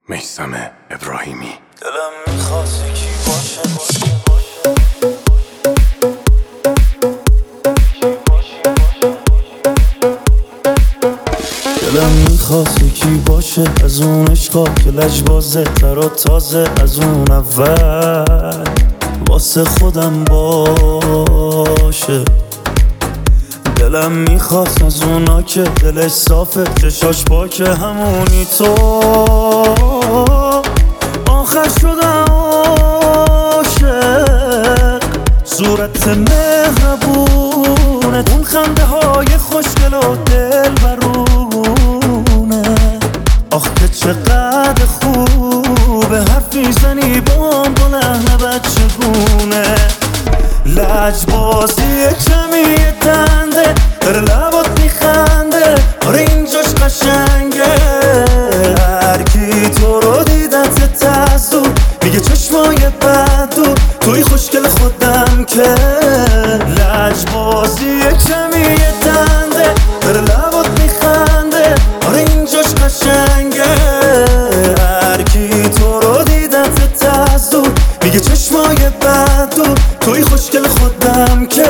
میثم ابراهیمی. دلم میخواد یکی باشه دلم میخواد یکی باشه از اون عشقا که لجبازه تر تازه از اون اول واسه خودم باشه. دلم میخواد از اونا که دلش صافه چشاش پاکه همونی تو آخر شدم عاشق. صورت مهربونه اون خنده های خوشگل و دل برونه. آخ که چقدر خوبه حرف میزنی بام با لحن بچگونه. لجبازی کمی دنده در لبات میخنده آره اینجاش قشنگه. هرکی تو رو دیدت از دور میگه چشمای بد دور توی خوشگل خودم که. لجبازی کمی دنده در لبات میخنده آره اینجاش قشنگه. هرکی تو رو دیدت از دور میگه چشمای بد دور توی خوشگل خودم که.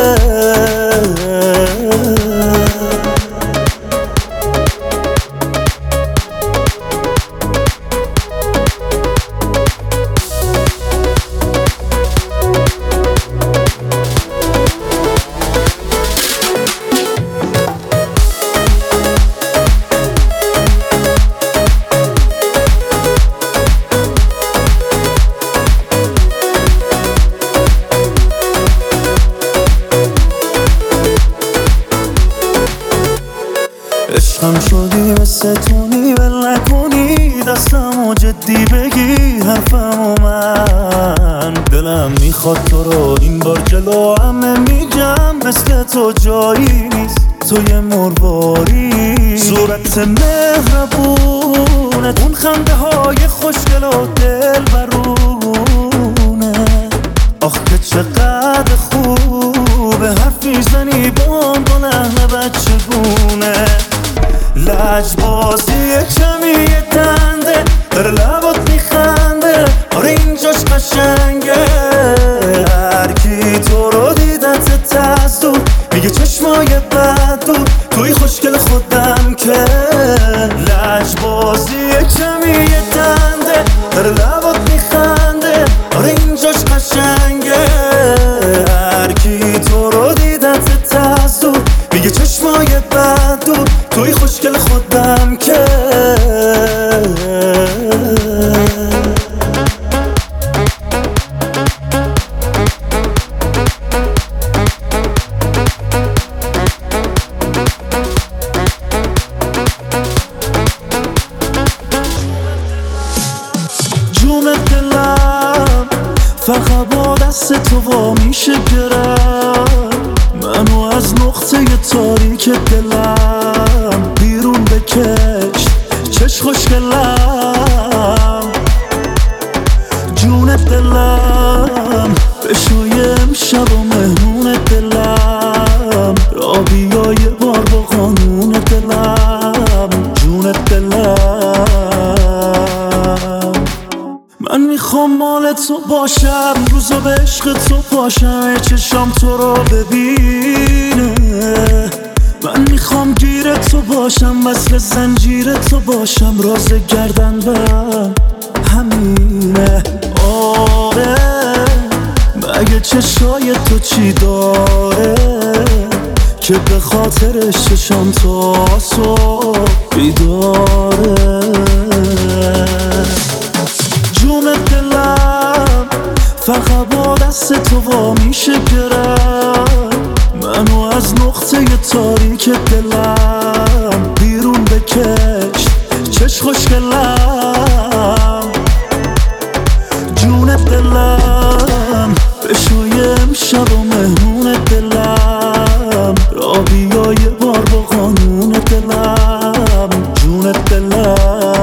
عشقم شدی مثل تونی ول نکنی دستمو جدی بگی حرفمو من. دلم میخواد تو رو این بار جلو همه میگم مثل تو جایی نیست تو یه مرواری. صورت مهربونه اون خنده های خوشگل و دل برونه. آخ که چقدر خوبه حرف میزنی بام با لحن بچگونه. لجبازی کمی دنده در لبات میخنده آره اینجاش قشنگه. هرکی تو رو دیدت از دور میگه چشمای بد دور توی خوشگل خودم که. لجبازی کمی دنده در لبات میخنده آره اینجاش قشنگه. هرکی تو رو دیدت از دور میگه چشمای بد دور توی خوشگل خودم که. جون دلم فقط با دست تو وا میشه گرم منو از نقطه تاریک دلم بیرون بکش چش خوشگلم. جون دلم بشوی امشب و مهمون دلم را بیا یه بار با قانون دلم. جون دلم من میخوام مال تو باشم روزا به عشق تو پاشم چشام تو رو ببینه. من میخوام گیر تو باشم وصل زنجیر تو باشم راز گردن برم همینه. آره مگه چشای تو چی داره که به خاطرش چشام تو صبح بیداره. جون دلم فقط با دست تو وا میشه گرم منو از نقطه تاریک دلم بیرون بکش چش خوشگلم. جون دلم بشوی امشب و مهمون دلم را بیا یه بار با قانون دلم. جون دلم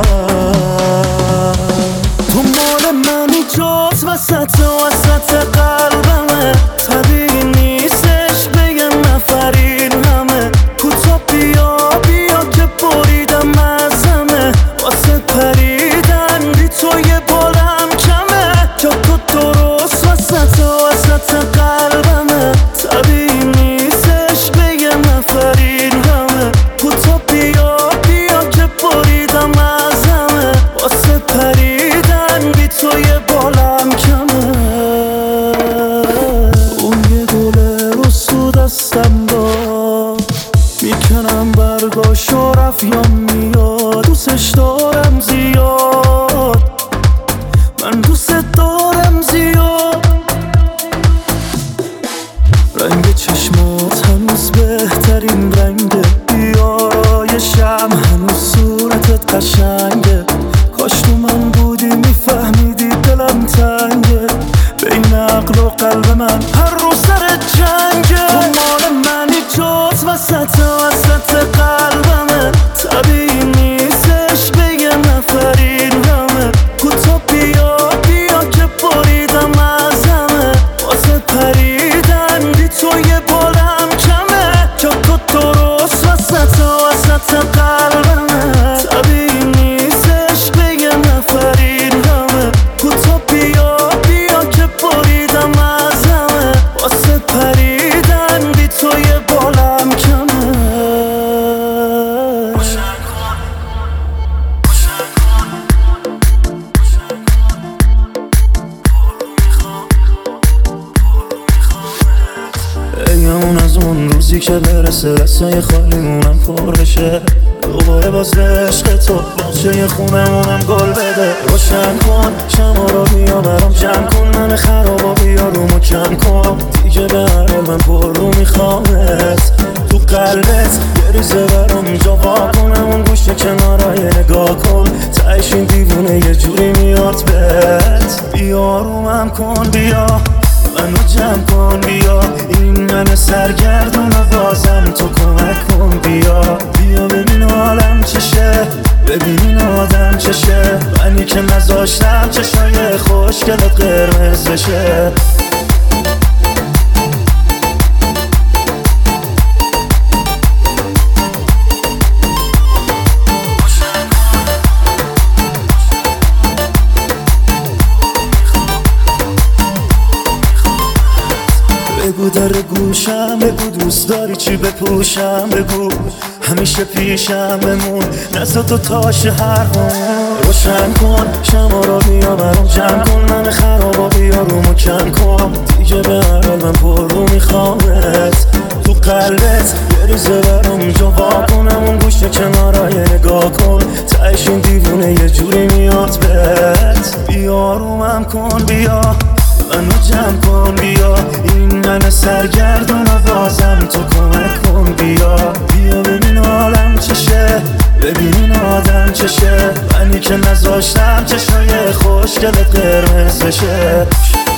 تو مال منی جات وسط قلبمه طبیعی نیستش بگه نفرین همه کوتا بیا که بریدم از همه واسه پریدم تو یه بالم کمه جا تو درست وسط قلبمه طبیعی نیستش بگم نفرین همه کوتا بیا که بریدم از همه واسه پریدن بی تو یه بالم کمه اون یه گله رو دستم دار میکنم برگاشو رفت یا میاد دوستش دارم زیاد من دوست دارم زیاد رنگ چشمات هنوز بهترین رنگه بیا یه شم هنوز صورتت قشنگه کاش تو من بودی میفهمیدی دلم تنگه بین عقل و قلب من هر روز سر جنگه تو مال منی جات وسط قلبمه طبیعی نیستش بگم نفرین همه کوتا بیا که بریدم از همه واسه پریدن بی تو یه بالم کمه جا تو درست وسط قلبمه طبیعی نیستش بگم نفرین همه کوتا بیا که بریدم از همه واسه پریدن بی تو یه بالم کمه اون از اون روزی که برسه رسای خالیمونم پر بشه دوباره باز عشق تو باچه خونمونم گل بده روشن کن شما رو بیا برام جمع کن من خرابا بیا رومو کم کن دیگه به هر حال من پر رو میخوامت تو قلبت یه ریزه برام جا وا کنم اون گوشه کنارای نگاه کن تایش این دیوونه یه جوری میاد بهت بیا رومم کن بیا منو جمع کن بیا این من سرگردون و بازم تو کمک کن بیا ببین حالم چشه ببین این آدم چشه منی که نذاشتم چشای خوشگلت قرمز بشه بگو در گوشم بگو دوست داری چی بپوشم بگو همیشه پیشم بمون نزد تو تاش حرفم روشن کن شما رو بیا برام جمع کن من خرابا بیا رومو کم کن دیگه به هر حال من پر رو میخوامت تو قلبت یه ریزه برام جا وا کنم اون گوشه کنارای نگاه کن تایش این دیوونه یه جوری میاد بهت بیا رومم کن بیا منو جمع کن بیا این من سرگردون و بازم تو کمک کن بیا ببین حالم چشه ببین این آدم چشه منی که نذاشتم چشای خوشگلت قرمز بشه